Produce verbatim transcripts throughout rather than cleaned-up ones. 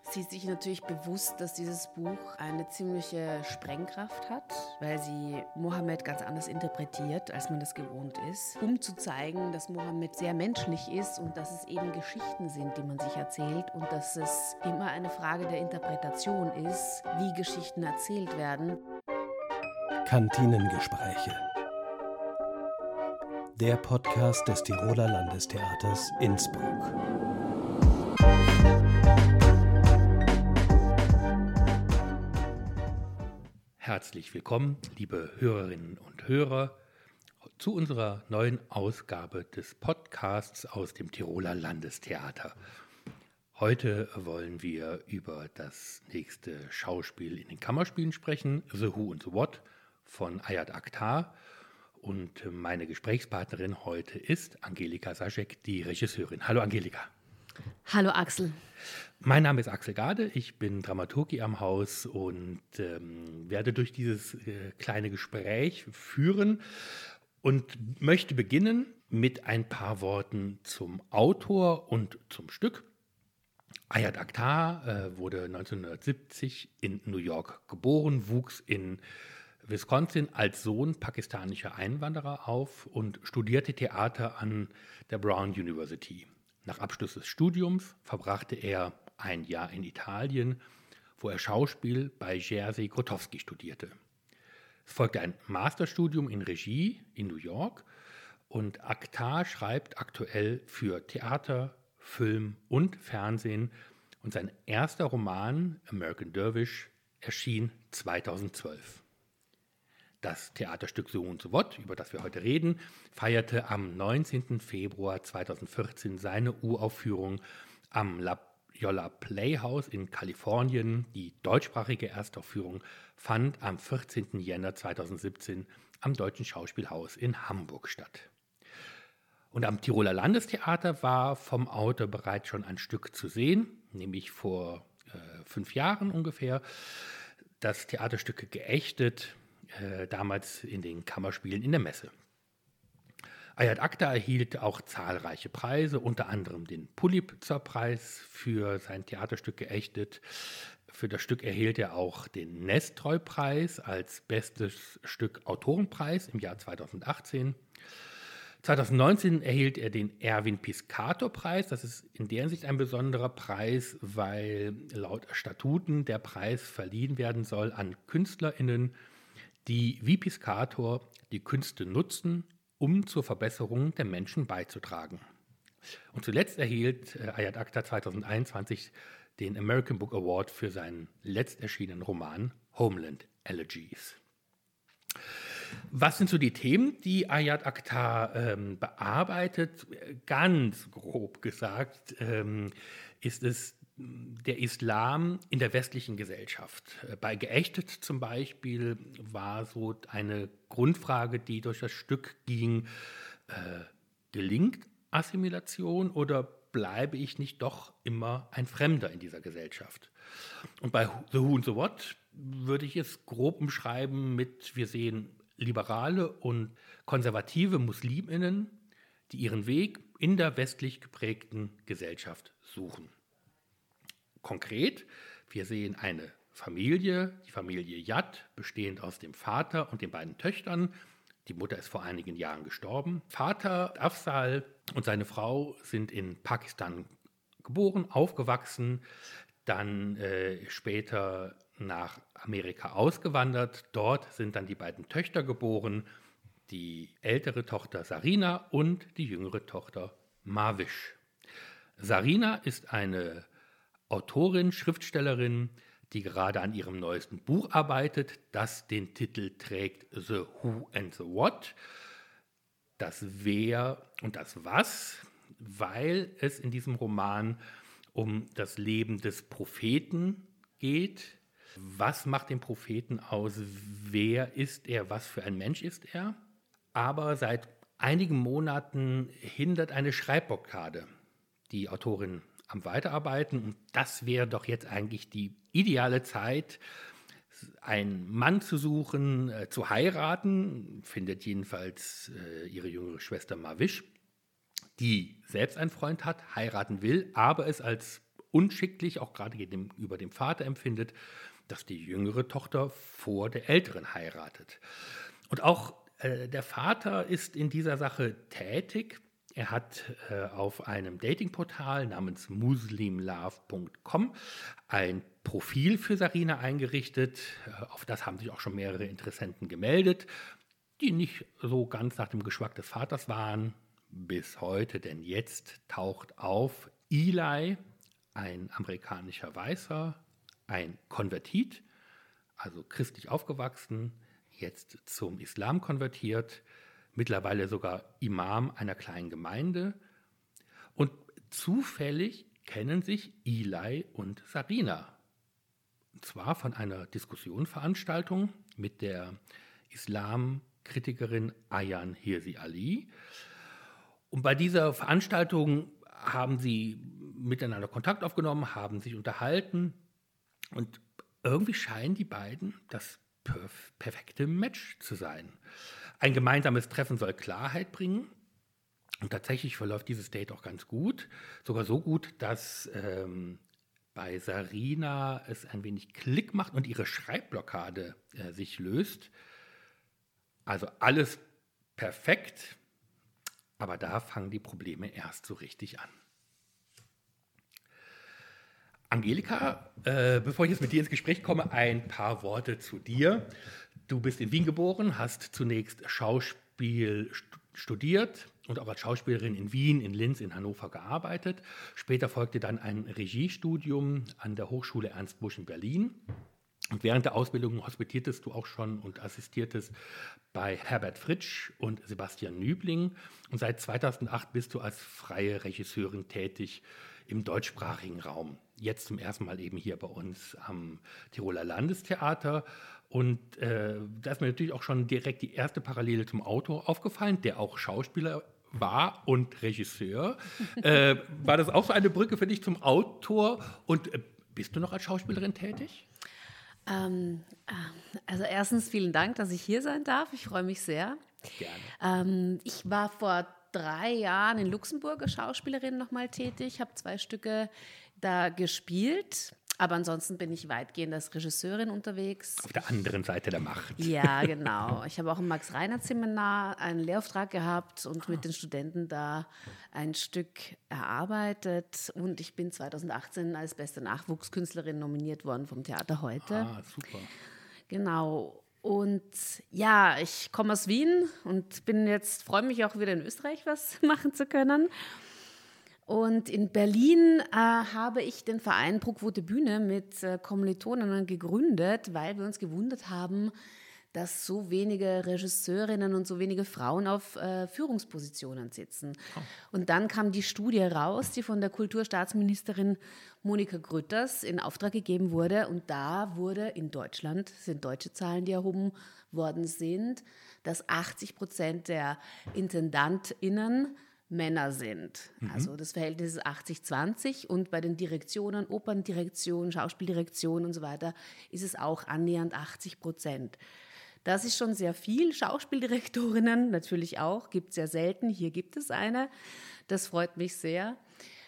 Sie ist sich natürlich bewusst, dass dieses Buch eine ziemliche Sprengkraft hat, weil sie Mohammed ganz anders interpretiert, als man das gewohnt ist, um zu zeigen, dass Mohammed sehr menschlich ist und dass es eben Geschichten sind, die man sich erzählt und dass es immer eine Frage der Interpretation ist, wie Geschichten erzählt werden. Kantinengespräche. Der Podcast des Tiroler Landestheaters Innsbruck. Herzlich willkommen, liebe Hörerinnen und Hörer, zu unserer neuen Ausgabe des Podcasts aus dem Tiroler Landestheater. Heute wollen wir über das nächste Schauspiel in den Kammerspielen sprechen, The Who and the What von Ayad Akhtar. Und meine Gesprächspartnerin heute ist Angelika Saschek, die Regisseurin. Hallo Angelika. Hallo Axel. Mein Name ist Axel Gade, ich bin Dramaturg hier am Haus und ähm, werde durch dieses äh, kleine Gespräch führen und möchte beginnen mit ein paar Worten zum Autor und zum Stück. Ayad Akhtar äh, wurde neunzehnhundertsiebzig in New York geboren, wuchs in Wisconsin als Sohn pakistanischer Einwanderer auf und studierte Theater an der Brown University. Nach Abschluss des Studiums verbrachte er ein Jahr in Italien, wo er Schauspiel bei Jerzy Grotowski studierte. Es folgte ein Masterstudium in Regie in New York und Akhtar schreibt aktuell für Theater, Film und Fernsehen und sein erster Roman American Dervish erschien zweitausendzwölf. Das Theaterstück The Who and the What, über das wir heute reden, feierte am neunzehnten Februar zweitausendvierzehn seine Uraufführung am La Jolla Playhouse in Kalifornien. Die deutschsprachige Erstaufführung fand am vierzehnten Jänner zweitausendsiebzehn am Deutschen Schauspielhaus in Hamburg statt. Und am Tiroler Landestheater war vom Autor bereits schon ein Stück zu sehen, nämlich vor äh, fünf Jahren ungefähr. Das Theaterstück Geächtet, äh, damals in den Kammerspielen in der Messe. Ayad Akhtar erhielt auch zahlreiche Preise, unter anderem den Pulitzer-Preis für sein Theaterstück Geächtet. Für das Stück erhielt er auch den Nestroy-Preis als bestes Stück Autorenpreis im Jahr zweitausendachtzehn. zweitausendneunzehn erhielt er den Erwin-Piscator-Preis. Das ist in der Hinsicht ein besonderer Preis, weil laut Statuten der Preis verliehen werden soll an KünstlerInnen, die wie Piscator die Künste nutzen, um zur Verbesserung der Menschen beizutragen. Und zuletzt erhielt Ayad Akhtar zweitausendeinundzwanzig den American Book Award für seinen letzt erschienenen Roman Homeland Elegies. Was sind so die Themen, die Ayad Akhtar ähm, bearbeitet? Ganz grob gesagt ähm, ist es der Islam in der westlichen Gesellschaft. Bei Geächtet zum Beispiel war so eine Grundfrage, die durch das Stück ging, äh, gelingt Assimilation oder bleibe ich nicht doch immer ein Fremder in dieser Gesellschaft? Und bei The Who and the What würde ich es grob umschreiben mit, wir sehen liberale und konservative Musliminnen, die ihren Weg in der westlich geprägten Gesellschaft suchen. Konkret, wir sehen eine Familie, die Familie Yad, bestehend aus dem Vater und den beiden Töchtern. Die Mutter ist vor einigen Jahren gestorben. Vater Afzal und seine Frau sind in Pakistan geboren, aufgewachsen, dann äh, später nach Amerika ausgewandert. Dort sind dann die beiden Töchter geboren, die ältere Tochter Sarina und die jüngere Tochter Mavish. Sarina ist eine Autorin, Schriftstellerin, die gerade an ihrem neuesten Buch arbeitet, das den Titel trägt The Who and the What, das Wer und das Was, weil es in diesem Roman um das Leben des Propheten geht. Was macht den Propheten aus? Wer ist er? Was für ein Mensch ist er? Aber seit einigen Monaten hindert eine Schreibblockade die Autorin am Weiterarbeiten. Und das wäre doch jetzt eigentlich die ideale Zeit, einen Mann zu suchen, äh, zu heiraten, findet jedenfalls äh, ihre jüngere Schwester Mavish, die selbst einen Freund hat, heiraten will, aber es als unschicklich, auch gerade gegenüber dem Vater empfindet, dass die jüngere Tochter vor der älteren heiratet. Und auch äh, der Vater ist in dieser Sache tätig. Er hat äh, auf einem Datingportal namens muslim love punkt com ein Profil für Sarina eingerichtet. Äh, auf das haben sich auch schon mehrere Interessenten gemeldet, die nicht so ganz nach dem Geschmack des Vaters waren. Bis heute, denn jetzt taucht auf Eli, ein amerikanischer Weißer, ein Konvertit, also christlich aufgewachsen, jetzt zum Islam konvertiert, mittlerweile sogar Imam einer kleinen Gemeinde. Und zufällig kennen sich Eli und Sarina. Und zwar von einer Diskussionsveranstaltung mit der Islamkritikerin Ayaan Hirsi Ali. Und bei dieser Veranstaltung haben sie miteinander Kontakt aufgenommen, haben sich unterhalten. Und irgendwie scheinen die beiden das perf- perfekte Match zu sein. Ein gemeinsames Treffen soll Klarheit bringen. Und tatsächlich verläuft dieses Date auch ganz gut. Sogar so gut, dass ähm, bei Sarina es ein wenig Klick macht und ihre Schreibblockade äh, sich löst. Also alles perfekt. Aber da fangen die Probleme erst so richtig an. Angelika, äh, bevor ich jetzt mit dir ins Gespräch komme, ein paar Worte zu dir. Du bist in Wien geboren, hast zunächst Schauspiel st- studiert und auch als Schauspielerin in Wien, in Linz, in Hannover gearbeitet. Später folgte dann ein Regiestudium an der Hochschule Ernst Busch in Berlin. Und während der Ausbildung hospitiertest du auch schon und assistiertest bei Herbert Fritsch und Sebastian Nübling. Und seit zweitausendacht bist du als freie Regisseurin tätig im deutschsprachigen Raum. Jetzt zum ersten Mal eben hier bei uns am Tiroler Landestheater. Und äh, da ist mir natürlich auch schon direkt die erste Parallele zum Autor aufgefallen, der auch Schauspieler war und Regisseur. äh, war das auch so eine Brücke für dich zum Autor? Und äh, bist du noch als Schauspielerin tätig? Ähm, also erstens vielen Dank, dass ich hier sein darf. Ich freue mich sehr. Gerne. Ähm, ich war vor drei Jahren in Luxemburg als Schauspielerin nochmal tätig, habe zwei Stücke da gespielt. Aber ansonsten bin ich weitgehend als Regisseurin unterwegs. Auf der anderen Seite der Macht. Ja, genau. Ich habe auch im Max-Reinhardt-Seminar einen Lehrauftrag gehabt und mit den Studenten da ein Stück erarbeitet. Und ich bin zweitausendachtzehn als beste Nachwuchskünstlerin nominiert worden vom Theater Heute. Ah, super. Genau. Und ja, ich komme aus Wien und bin jetzt, freue mich auch wieder in Österreich was machen zu können. Und in Berlin äh, habe ich den Verein Pro Quote Bühne mit äh, Kommilitoninnen gegründet, weil wir uns gewundert haben, dass so wenige Regisseurinnen und so wenige Frauen auf äh, Führungspositionen sitzen. Oh. Und dann kam die Studie raus, die von der Kulturstaatsministerin Monika Grütters in Auftrag gegeben wurde. Und da wurde in Deutschland, das sind deutsche Zahlen, die erhoben worden sind, dass achtzig Prozent der IntendantInnen Männer sind. Mhm. Also das Verhältnis ist achtzig zwanzig und bei den Direktionen, Operndirektion, Schauspieldirektion und so weiter ist es auch annähernd achtzig Prozent. Das ist schon sehr viel. Schauspieldirektorinnen natürlich auch, gibt es sehr selten. Hier gibt es eine. Das freut mich sehr.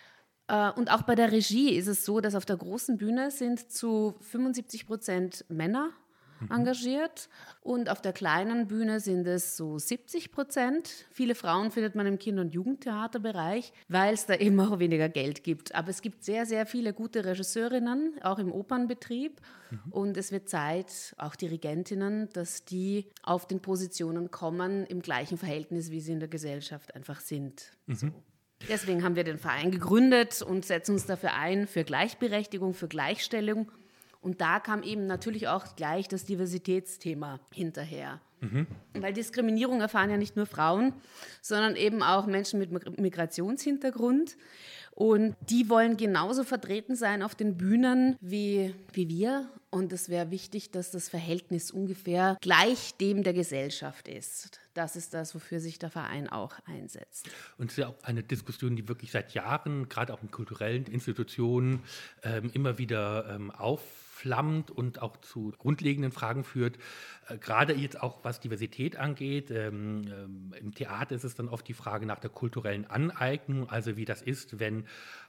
Und auch bei der Regie ist es so, dass auf der großen Bühne sind zu fünfundsiebzig Prozent Männer engagiert und auf der kleinen Bühne sind es so siebzig Prozent. Viele Frauen findet man im Kinder- und Jugendtheaterbereich, weil es da eben auch weniger Geld gibt. Aber es gibt sehr, sehr viele gute Regisseurinnen, auch im Opernbetrieb. Mhm. Und es wird Zeit, auch Dirigentinnen, dass die auf den Positionen kommen im gleichen Verhältnis, wie sie in der Gesellschaft einfach sind. Mhm. So. Deswegen haben wir den Verein gegründet und setzen uns dafür ein, für Gleichberechtigung, für Gleichstellung. Und da kam eben natürlich auch gleich das Diversitätsthema hinterher. Mhm. Weil Diskriminierung erfahren ja nicht nur Frauen, sondern eben auch Menschen mit Migrationshintergrund. Und die wollen genauso vertreten sein auf den Bühnen wie, wie wir. Und es wäre wichtig, dass das Verhältnis ungefähr gleich dem der Gesellschaft ist. Das ist das, wofür sich der Verein auch einsetzt. Und es ist ja auch eine Diskussion, die wirklich seit Jahren, gerade auch in kulturellen Institutionen, ähm, immer wieder ähm, aufflammt und auch zu grundlegenden Fragen führt. Äh, gerade jetzt auch, was Diversität angeht. Ähm, ähm, im Theater ist es dann oft die Frage nach der kulturellen Aneignung, also wie das ist, wenn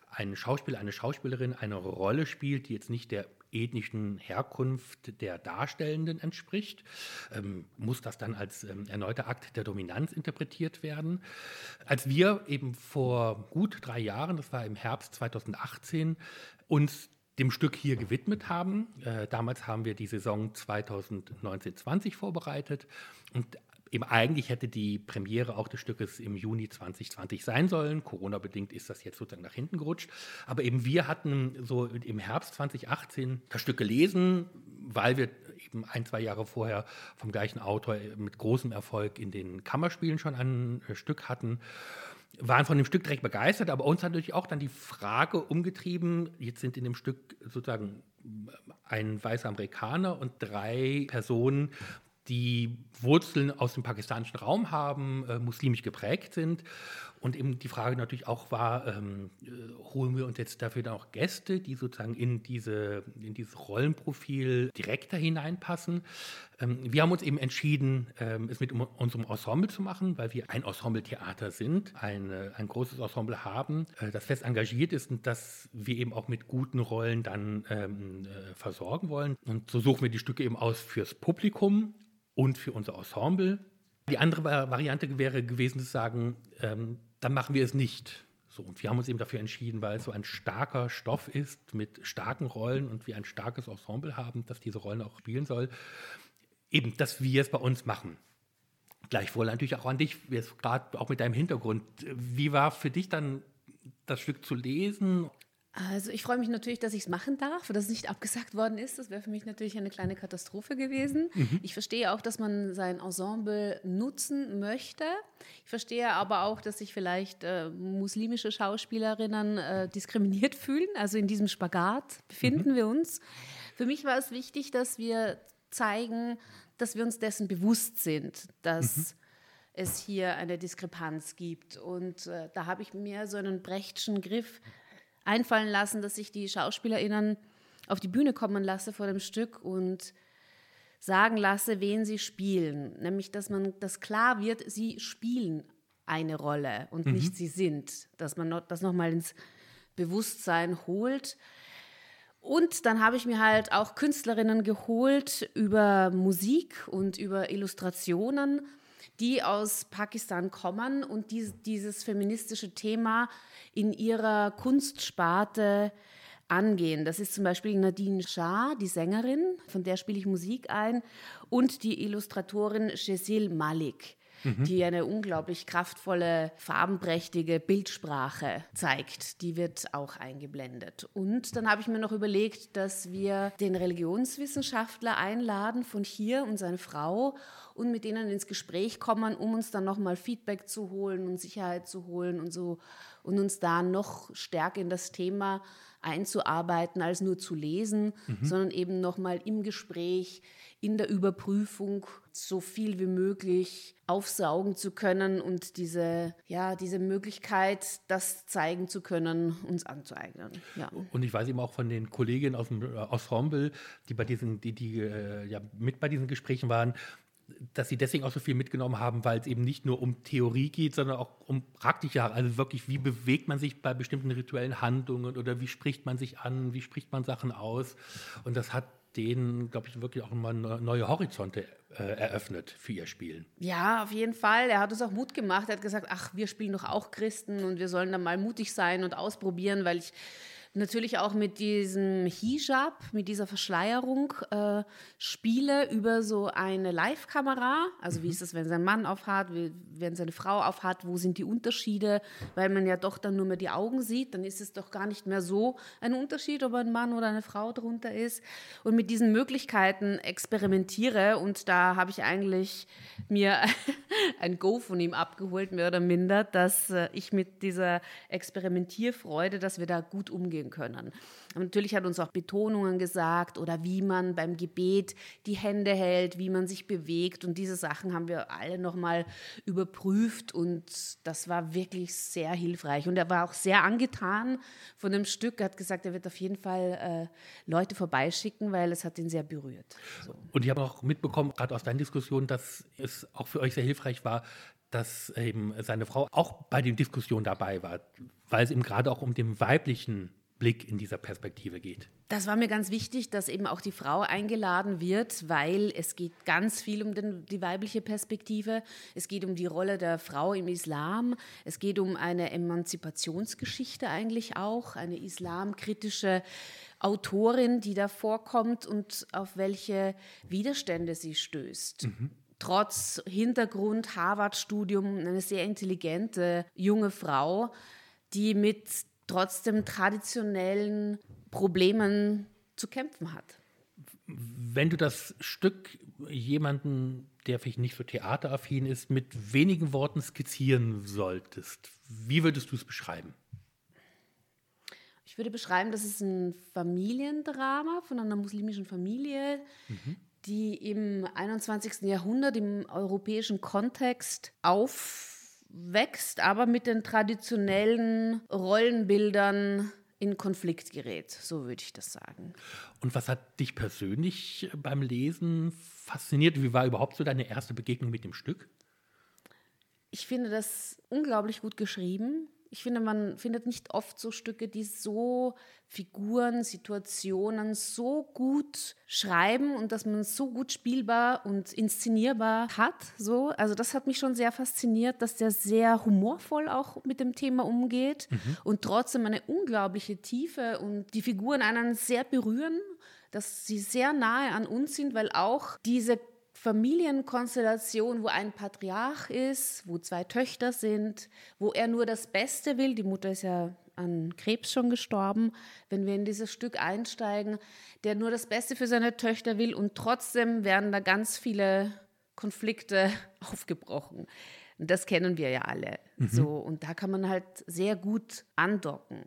ein Schauspieler, eine Schauspielerin eine Rolle spielt, die jetzt nicht der ethnischen Herkunft der Darstellenden entspricht, ähm, muss das dann als ähm, erneuter Akt der Dominanz interpretiert werden. Als wir eben vor gut drei Jahren, das war im Herbst zweitausendachtzehn, uns dem Stück hier gewidmet haben, äh, damals haben wir die Saison zweitausendneunzehn zwanzig vorbereitet und eben eigentlich hätte die Premiere auch des Stückes im Juni zwanzig zwanzig sein sollen. Corona-bedingt ist das jetzt sozusagen nach hinten gerutscht. Aber eben wir hatten so im Herbst zwanzig achtzehn das Stück gelesen, weil wir eben ein, zwei Jahre vorher vom gleichen Autor mit großem Erfolg in den Kammerspielen schon ein Stück hatten. Waren von dem Stück direkt begeistert, aber uns hat natürlich auch dann die Frage umgetrieben, jetzt sind in dem Stück sozusagen ein weißer Amerikaner und drei Personen, die Wurzeln aus dem pakistanischen Raum haben, äh, muslimisch geprägt sind. Und eben die Frage natürlich auch war, ähm, äh, holen wir uns jetzt dafür dann auch Gäste, die sozusagen in, diese, in dieses Rollenprofil direkter hineinpassen. Ähm, wir haben uns eben entschieden, ähm, es mit um, unserem Ensemble zu machen, weil wir ein Ensemble-Theater sind, eine, ein großes Ensemble haben, äh, das fest engagiert ist und das wir eben auch mit guten Rollen dann ähm, äh, versorgen wollen. Und so suchen wir die Stücke eben aus fürs Publikum und für unser Ensemble. Die andere Variante wäre gewesen zu sagen, ähm, dann machen wir es nicht. So, und wir haben uns eben dafür entschieden, weil es so ein starker Stoff ist mit starken Rollen und wir ein starkes Ensemble haben, das diese Rollen auch spielen soll, eben, dass wir es bei uns machen. Gleichwohl natürlich auch an dich, gerade auch mit deinem Hintergrund. Wie war für dich dann das Stück zu lesen? Also ich freue mich natürlich, dass ich es machen darf, dass es nicht abgesagt worden ist. Das wäre für mich natürlich eine kleine Katastrophe gewesen. Mhm. Ich verstehe auch, dass man sein Ensemble nutzen möchte. Ich verstehe aber auch, dass sich vielleicht äh, muslimische Schauspielerinnen äh, diskriminiert fühlen. Also in diesem Spagat befinden mhm. wir uns. Für mich war es wichtig, dass wir zeigen, dass wir uns dessen bewusst sind, dass mhm. es hier eine Diskrepanz gibt. Und äh, da habe ich mir so einen Brechtschen Griff einfallen lassen, dass ich die SchauspielerInnen auf die Bühne kommen lasse vor dem Stück und sagen lasse, wen sie spielen. Nämlich, dass man, dass klar wird, sie spielen eine Rolle und mhm. nicht sie sind. Dass man noch, das nochmal ins Bewusstsein holt. Und dann habe ich mir halt auch Künstlerinnen geholt über Musik und über Illustrationen, die aus Pakistan kommen und die, dieses feministische Thema in ihrer Kunstsparte angehen. Das ist zum Beispiel Nadine Shah, die Sängerin, von der spiele ich Musik ein, und die Illustratorin Cecile Malik, mhm. die eine unglaublich kraftvolle, farbenprächtige Bildsprache zeigt. Die wird auch eingeblendet. Und dann habe ich mir noch überlegt, dass wir den Religionswissenschaftler einladen von hier und seine Frau und mit denen ins Gespräch kommen, um uns dann nochmal Feedback zu holen und Sicherheit zu holen und so und uns da noch stärker in das Thema einzuarbeiten, als nur zu lesen, mhm. sondern eben nochmal im Gespräch, in der Überprüfung so viel wie möglich aufsaugen zu können und diese, ja, diese Möglichkeit, das zeigen zu können, uns anzueignen. Ja. Und ich weiß eben auch von den Kolleginnen aus dem Ensemble, die, bei diesen, die, die äh, ja, mit bei diesen Gesprächen waren, dass sie deswegen auch so viel mitgenommen haben, weil es eben nicht nur um Theorie geht, sondern auch um praktische, also wirklich, wie bewegt man sich bei bestimmten rituellen Handlungen oder wie spricht man sich an, wie spricht man Sachen aus. Und das hat denen, glaube ich, wirklich auch mal neue Horizonte äh, eröffnet für ihr Spielen. Ja, auf jeden Fall. Er hat uns auch Mut gemacht. Er hat gesagt, ach, wir spielen doch auch Christen und wir sollen dann mal mutig sein und ausprobieren, weil ich natürlich auch mit diesem Hijab, mit dieser Verschleierung äh, spiele über so eine Live-Kamera. Also mhm. wie ist es, wenn sein Mann aufhat, wie, wenn seine Frau aufhat, wo sind die Unterschiede? Weil man ja doch dann nur mehr die Augen sieht, dann ist es doch gar nicht mehr so ein Unterschied, ob ein Mann oder eine Frau drunter ist. Und mit diesen Möglichkeiten experimentiere und da habe ich eigentlich mir ein Go von ihm abgeholt, mehr oder minder, dass äh, ich mit dieser Experimentierfreude, dass wir da gut umgehen können. Aber natürlich hat uns auch Betonungen gesagt oder wie man beim Gebet die Hände hält, wie man sich bewegt und diese Sachen haben wir alle nochmal überprüft und das war wirklich sehr hilfreich und er war auch sehr angetan von dem Stück. Er hat gesagt, er wird auf jeden Fall äh, Leute vorbeischicken, weil es hat ihn sehr berührt. So. Und ich habe auch mitbekommen, gerade aus deinen Diskussionen, dass es auch für euch sehr hilfreich war, dass eben seine Frau auch bei den Diskussionen dabei war, weil es ihm gerade auch um den weiblichen Blick in dieser Perspektive geht. Das war mir ganz wichtig, dass eben auch die Frau eingeladen wird, weil es geht ganz viel um den, die weibliche Perspektive. Es geht um die Rolle der Frau im Islam. Es geht um eine Emanzipationsgeschichte eigentlich auch, eine islamkritische Autorin, die da vorkommt und auf welche Widerstände sie stößt. Mhm. Trotz Hintergrund, Harvard-Studium, eine sehr intelligente junge Frau, die mit trotzdem traditionellen Problemen zu kämpfen hat. Wenn du das Stück jemanden, der vielleicht nicht so theateraffin ist, mit wenigen Worten skizzieren solltest, wie würdest du es beschreiben? Ich würde beschreiben, das ist ein Familiendrama von einer muslimischen Familie, mhm. die im einundzwanzigsten Jahrhundert im europäischen Kontext aufwächst, aber mit den traditionellen Rollenbildern in Konflikt gerät, so würde ich das sagen. Und was hat dich persönlich beim Lesen fasziniert? Wie war überhaupt so deine erste Begegnung mit dem Stück? Ich finde das unglaublich gut geschrieben. Ich finde, man findet nicht oft so Stücke, die so Figuren, Situationen so gut schreiben und dass man es so gut spielbar und inszenierbar hat. So. Also das hat mich schon sehr fasziniert, dass der sehr humorvoll auch mit dem Thema umgeht mhm. und trotzdem eine unglaubliche Tiefe und die Figuren einen sehr berühren, dass sie sehr nahe an uns sind, weil auch diese Familienkonstellation, wo ein Patriarch ist, wo zwei Töchter sind, wo er nur das Beste will. Die Mutter ist ja an Krebs schon gestorben. Wenn wir in dieses Stück einsteigen, der nur das Beste für seine Töchter will und trotzdem werden da ganz viele Konflikte aufgebrochen. Und das kennen wir ja alle. Mhm. So, und da kann man halt sehr gut andocken.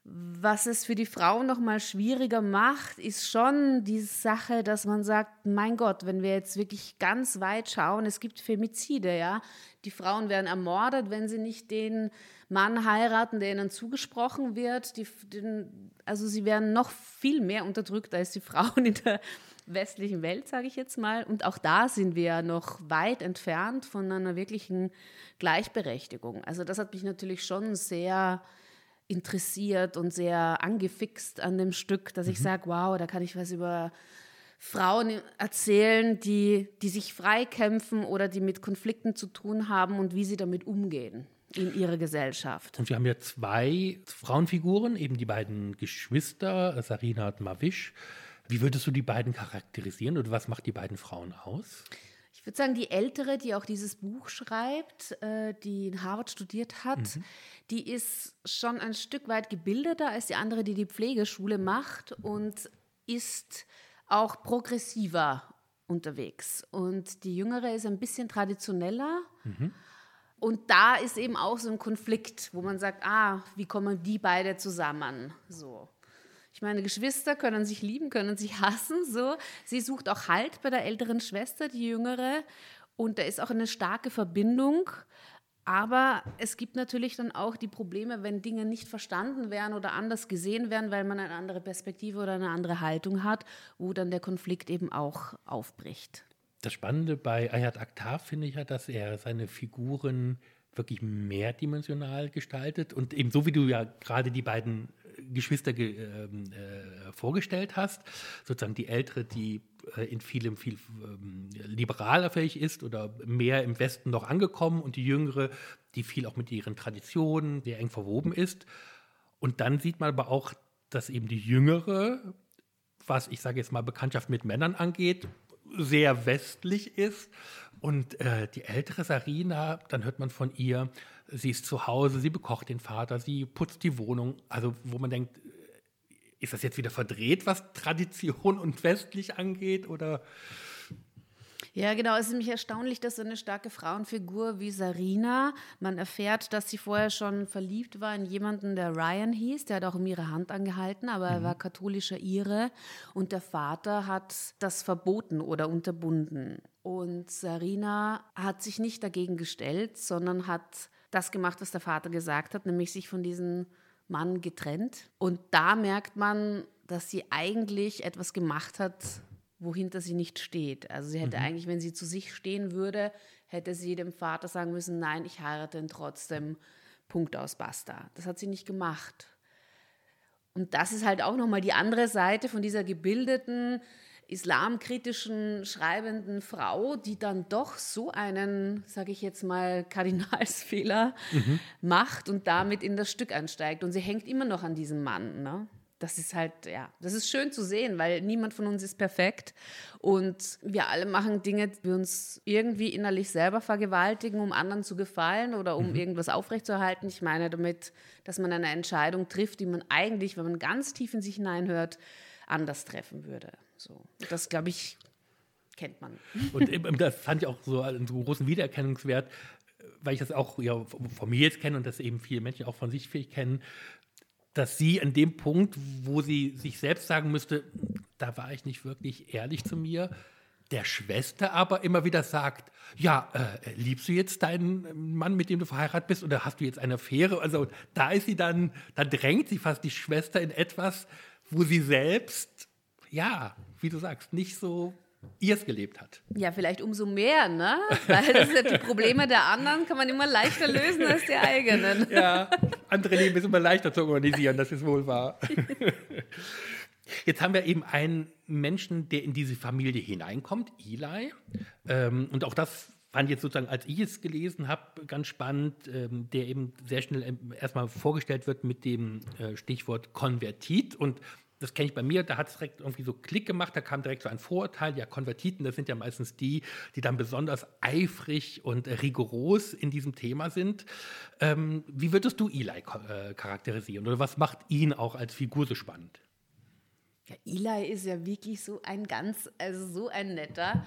Was es für die Frauen noch mal schwieriger macht, ist schon die Sache, dass man sagt, mein Gott, wenn wir jetzt wirklich ganz weit schauen, es gibt Femizide, ja. Die Frauen werden ermordet, wenn sie nicht den Mann heiraten, der ihnen zugesprochen wird. Die, den, also sie werden noch viel mehr unterdrückt als die Frauen in der westlichen Welt, sage ich jetzt mal. Und auch da sind wir ja noch weit entfernt von einer wirklichen Gleichberechtigung. Also das hat mich natürlich schon sehr interessiert und sehr angefixt an dem Stück, dass mhm. ich sage, wow, da kann ich was über Frauen erzählen, die, die sich freikämpfen oder die mit Konflikten zu tun haben und wie sie damit umgehen in ihrer Gesellschaft. Und wir haben ja zwei Frauenfiguren, eben die beiden Geschwister, Sarina und Mavish. Wie würdest du die beiden charakterisieren oder was macht die beiden Frauen aus? Ich würde sagen, die Ältere, die auch dieses Buch schreibt, äh, die in Harvard studiert hat, mhm. die ist schon ein Stück weit gebildeter als die andere, die die Pflegeschule macht und ist auch progressiver unterwegs. Und die Jüngere ist ein bisschen traditioneller. Mhm. Und da ist eben auch so ein Konflikt, wo man sagt, ah, wie kommen die beide zusammen? So. Ich meine, Geschwister können sich lieben, können sich hassen. So. Sie sucht auch Halt bei der älteren Schwester, die jüngere. Und da ist auch eine starke Verbindung. Aber es gibt natürlich dann auch die Probleme, wenn Dinge nicht verstanden werden oder anders gesehen werden, weil man eine andere Perspektive oder eine andere Haltung hat, wo dann der Konflikt eben auch aufbricht. Das Spannende bei Ayat Akhtar finde ich ja, dass er seine Figuren wirklich mehrdimensional gestaltet. Und eben so, wie du ja gerade die beiden Geschwister ge, äh, vorgestellt hast, sozusagen die Ältere, die äh, in vielem viel ähm, liberaler fähig ist oder mehr im Westen noch angekommen und die Jüngere, die viel auch mit ihren Traditionen sehr eng verwoben ist. Und dann sieht man aber auch, dass eben die Jüngere, was ich sage jetzt mal Bekanntschaft mit Männern angeht, sehr westlich ist. Und äh, die ältere Sarina, dann hört man von ihr, sie ist zu Hause, sie bekocht den Vater, sie putzt die Wohnung. Also wo man denkt, ist das jetzt wieder verdreht, was Tradition und westlich angeht? Oder? Ja, genau. Es ist nämlich erstaunlich, dass so eine starke Frauenfigur wie Sarina, man erfährt, dass sie vorher schon verliebt war in jemanden, der Ryan hieß. Der hat auch um ihre Hand angehalten, aber mhm. er war katholischer Ire. Und der Vater hat das verboten oder unterbunden. Und Sarina hat sich nicht dagegen gestellt, sondern hat das gemacht, was der Vater gesagt hat, nämlich sich von diesem Mann getrennt. Und da merkt man, dass sie eigentlich etwas gemacht hat, wohinter sie nicht steht. Also sie hätte mhm. eigentlich, wenn sie zu sich stehen würde, hätte sie dem Vater sagen müssen, nein, ich heirate ihn trotzdem, Punkt aus, basta. Das hat sie nicht gemacht. Und das ist halt auch nochmal die andere Seite von dieser gebildeten, islamkritischen, schreibenden Frau, die dann doch so einen, sage ich jetzt mal, Kardinalsfehler mhm. macht und damit in das Stück einsteigt. Und sie hängt immer noch an diesem Mann, ne? Das ist halt, ja, das ist schön zu sehen, weil niemand von uns ist perfekt und wir alle machen Dinge, die wir uns irgendwie innerlich selber vergewaltigen, um anderen zu gefallen oder um mhm. irgendwas aufrechtzuerhalten. Ich meine damit, dass man eine Entscheidung trifft, die man eigentlich, wenn man ganz tief in sich hineinhört, anders treffen würde. So, das, glaube ich, kennt man. Und das fand ich auch so einen so großen Wiedererkennungswert, weil ich das auch ja, von mir jetzt kenne und das eben viele Menschen auch von sich fähig kennen, dass sie an dem Punkt, wo sie sich selbst sagen müsste, da war ich nicht wirklich ehrlich zu mir, der Schwester aber immer wieder sagt, ja, äh, liebst du jetzt deinen Mann, mit dem du verheiratet bist, oder hast du jetzt eine Affäre? Also da ist sie dann, da drängt sie fast die Schwester in etwas, wo sie selbst, ja, wie du sagst, nicht so ihrs gelebt hat. Ja, vielleicht umso mehr, ne? Weil das ja die Probleme der anderen kann man immer leichter lösen als die eigenen. Ja, andere Leben ist immer leichter zu organisieren, das ist wohl wahr. Jetzt haben wir eben einen Menschen, der in diese Familie hineinkommt, Eli. Ähm, und auch das fand ich jetzt sozusagen, als ich es gelesen habe, ganz spannend, ähm, der eben sehr schnell erstmal vorgestellt wird mit dem äh, Stichwort Konvertit. Und das kenne ich bei mir, da hat es direkt irgendwie so Klick gemacht, da kam direkt so ein Vorurteil, ja, Konvertiten, das sind ja meistens die, die dann besonders eifrig und äh, rigoros in diesem Thema sind. Ähm, wie würdest du Eli äh, charakterisieren oder was macht ihn auch als Figur so spannend? Ja, Eli ist ja wirklich so ein ganz, also so ein netter.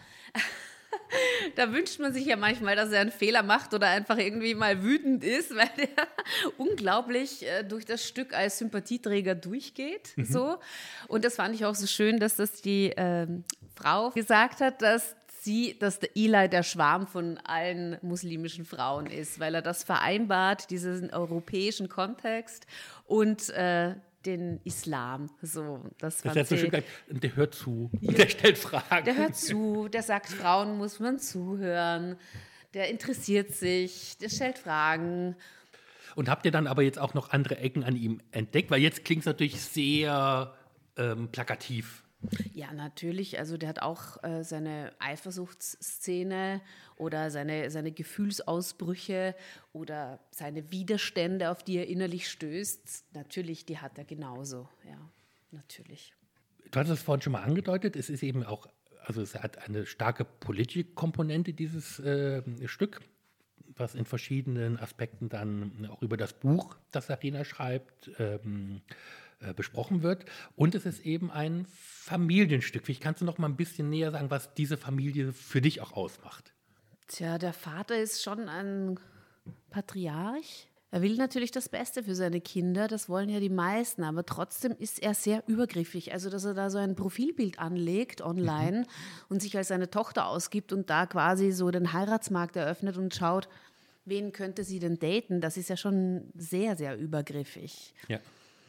Da wünscht man sich ja manchmal, dass er einen Fehler macht oder einfach irgendwie mal wütend ist, weil der unglaublich äh, durch das Stück als Sympathieträger durchgeht. Mhm. So. Und das fand ich auch so schön, dass das die ähm, Frau gesagt hat, dass sie, dass der Eli der Schwarm von allen muslimischen Frauen ist, weil er das vereinbart, diesen europäischen Kontext und äh, den Islam. So, das das heißt so schön, der hört zu, ja. Der stellt Fragen. Der hört zu, der sagt, Frauen muss man zuhören, der interessiert sich, der stellt Fragen. Und habt ihr dann aber jetzt auch noch andere Ecken an ihm entdeckt? Weil jetzt klingt es natürlich sehr ähm, plakativ. Ja, natürlich. Also der hat auch äh, seine Eifersuchtsszene oder seine, seine Gefühlsausbrüche oder seine Widerstände, auf die er innerlich stößt. Natürlich, die hat er genauso. Ja, natürlich. Du hast es vorhin schon mal angedeutet. Es ist eben auch, also es hat eine starke politische Komponente, dieses äh, Stück, was in verschiedenen Aspekten dann auch über das Buch, das Sarina schreibt, ähm, besprochen wird. Und es ist eben ein Familienstück. Vielleicht kannst du noch mal ein bisschen näher sagen, was diese Familie für dich auch ausmacht. Tja, der Vater ist schon ein Patriarch. Er will natürlich das Beste für seine Kinder, das wollen ja die meisten, aber trotzdem ist er sehr übergriffig. Also, dass er da so ein Profilbild anlegt online mhm. und sich als seine Tochter ausgibt und da quasi so den Heiratsmarkt eröffnet und schaut, wen könnte sie denn daten, das ist ja schon sehr, sehr übergriffig. Ja.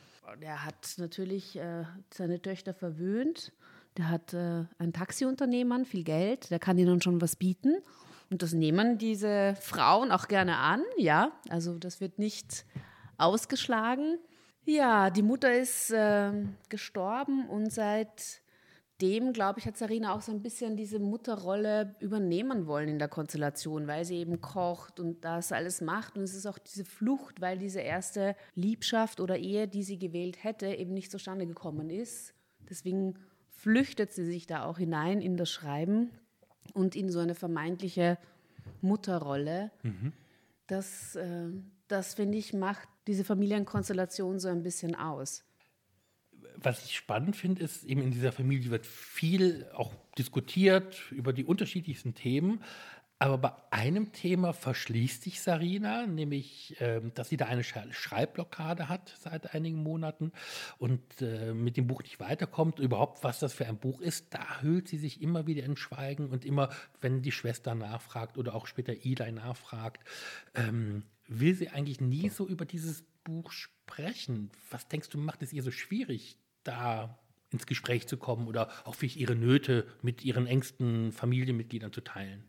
Der hat natürlich äh, seine Töchter verwöhnt. Der hat äh, ein Taxiunternehmer, viel Geld. Der kann ihnen schon was bieten. Und das nehmen diese Frauen auch gerne an. Ja, also das wird nicht ausgeschlagen. Ja, die Mutter ist äh, gestorben und seitdem, glaube ich, hat Sarina auch so ein bisschen diese Mutterrolle übernehmen wollen in der Konstellation, weil sie eben kocht und das alles macht. Und es ist auch diese Flucht, weil diese erste Liebschaft oder Ehe, die sie gewählt hätte, eben nicht zustande gekommen ist. Deswegen flüchtet sie sich da auch hinein in das Schreiben und in so eine vermeintliche Mutterrolle. Mhm. Das, äh, das, finde ich, macht diese Familienkonstellation so ein bisschen aus. Was ich spannend finde, ist, eben in dieser Familie wird viel auch diskutiert über die unterschiedlichsten Themen. Aber bei einem Thema verschließt sich Sarina, nämlich, ähm, dass sie da eine Schreibblockade hat seit einigen Monaten und äh, mit dem Buch nicht weiterkommt. Überhaupt, was das für ein Buch ist, da hüllt sie sich immer wieder in Schweigen. Und immer, wenn die Schwester nachfragt oder auch später Eli nachfragt, ähm, will sie eigentlich nie so über dieses Buch sprechen. Was denkst du, macht es ihr so schwierig, da ins Gespräch zu kommen oder auch vielleicht ihre Nöte mit ihren engsten Familienmitgliedern zu teilen?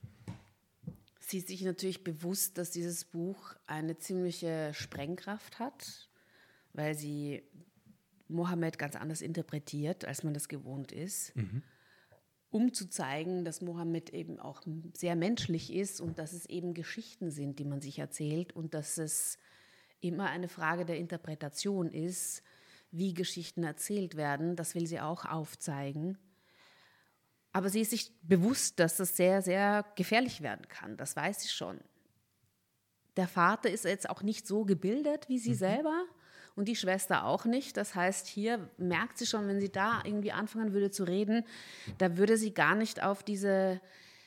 Sie ist sich natürlich bewusst, dass dieses Buch eine ziemliche Sprengkraft hat, weil sie Mohammed ganz anders interpretiert, als man das gewohnt ist, mhm. um zu zeigen, dass Mohammed eben auch sehr menschlich ist und dass es eben Geschichten sind, die man sich erzählt und dass es immer eine Frage der Interpretation ist, wie Geschichten erzählt werden. Das will sie auch aufzeigen. Aber sie ist sich bewusst, dass das sehr, sehr gefährlich werden kann. Das weiß sie schon. Der Vater ist jetzt auch nicht so gebildet wie sie mhm. selber und die Schwester auch nicht. Das heißt, hier merkt sie schon, wenn sie da irgendwie anfangen würde zu reden, da würde sie gar nicht auf diese,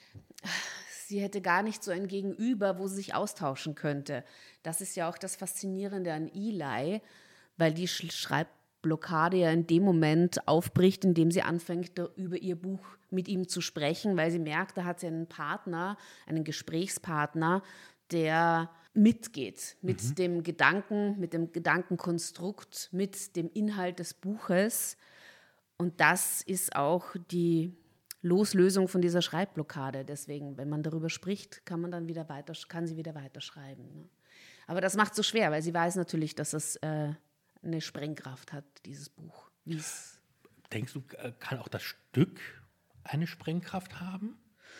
sie hätte gar nicht so ein Gegenüber, wo sie sich austauschen könnte. Das ist ja auch das Faszinierende an Eli, weil die Schreibblockade ja in dem Moment aufbricht, in dem sie anfängt, über ihr Buch mit ihm zu sprechen, weil sie merkt, da hat sie einen Partner, einen Gesprächspartner, der mitgeht mit mhm. dem Gedanken, mit dem Gedankenkonstrukt, mit dem Inhalt des Buches. Und das ist auch die Loslösung von dieser Schreibblockade. Deswegen, wenn man darüber spricht, kann man dann wieder weiter, kann sie wieder weiterschreiben. Ne? Aber das macht es so schwer, weil sie weiß natürlich, dass es äh, eine Sprengkraft hat, dieses Buch. Wie's Denkst du, kann auch das Stück eine Sprengkraft haben?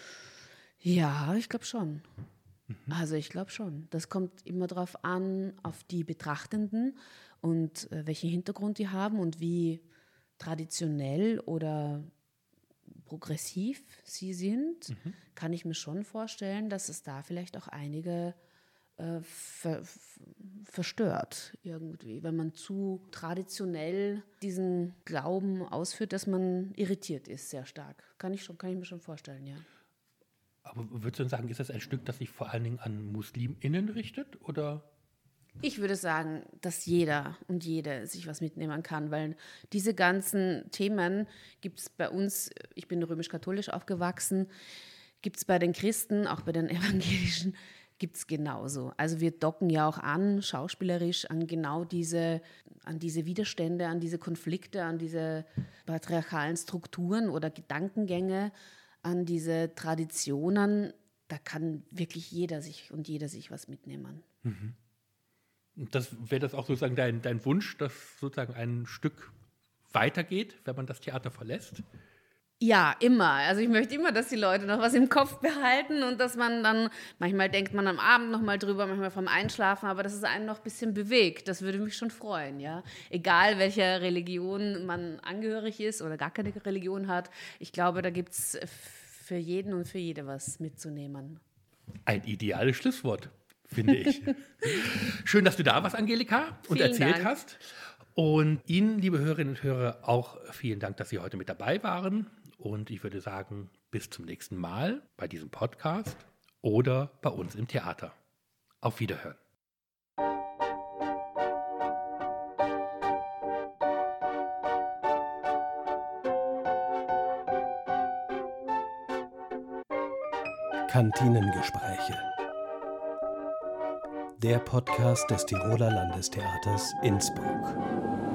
Ja, ich glaube schon. Mhm. Also ich glaube schon. Das kommt immer darauf an, auf die Betrachtenden und äh, welchen Hintergrund die haben und wie traditionell oder progressiv sie sind. Mhm. Kann ich mir schon vorstellen, dass es da vielleicht auch einige äh, ver, verstört irgendwie, wenn man zu traditionell diesen Glauben ausführt, dass man irritiert ist, sehr stark. Kann ich schon, kann ich mir schon vorstellen, ja. Aber würdest du sagen, ist das ein Stück, das sich vor allen Dingen an MuslimInnen richtet, oder? Ich würde sagen, dass jeder und jede sich was mitnehmen kann, weil diese ganzen Themen gibt es bei uns, ich bin römisch-katholisch aufgewachsen, gibt es bei den Christen, auch bei den Evangelischen, gibt es genauso. Also wir docken ja auch an, schauspielerisch, an genau diese, an diese Widerstände, an diese Konflikte, an diese patriarchalen Strukturen oder Gedankengänge, an diese Traditionen. Da kann wirklich jeder sich und jeder sich was mitnehmen. Mhm. Das wäre das auch sozusagen dein, dein Wunsch, dass sozusagen ein Stück weitergeht, wenn man das Theater verlässt? Ja, immer. Also ich möchte immer, dass die Leute noch was im Kopf behalten und dass man dann, manchmal denkt man am Abend noch mal drüber, manchmal vom Einschlafen, aber dass es einen noch ein bisschen bewegt. Das würde mich schon freuen, ja. Egal, welcher Religion man angehörig ist oder gar keine Religion hat. Ich glaube, da gibt es für jeden und für jede was mitzunehmen. Ein ideales Schlusswort, finde ich. Schön, dass du da warst, Angelika, und Vielen erzählt Dank. hast. Und Ihnen, liebe Hörerinnen und Hörer, auch vielen Dank, dass Sie heute mit dabei waren. Und ich würde sagen, bis zum nächsten Mal bei diesem Podcast oder bei uns im Theater. Auf Wiederhören. Kantinengespräche. Der Podcast des Tiroler Landestheaters Innsbruck.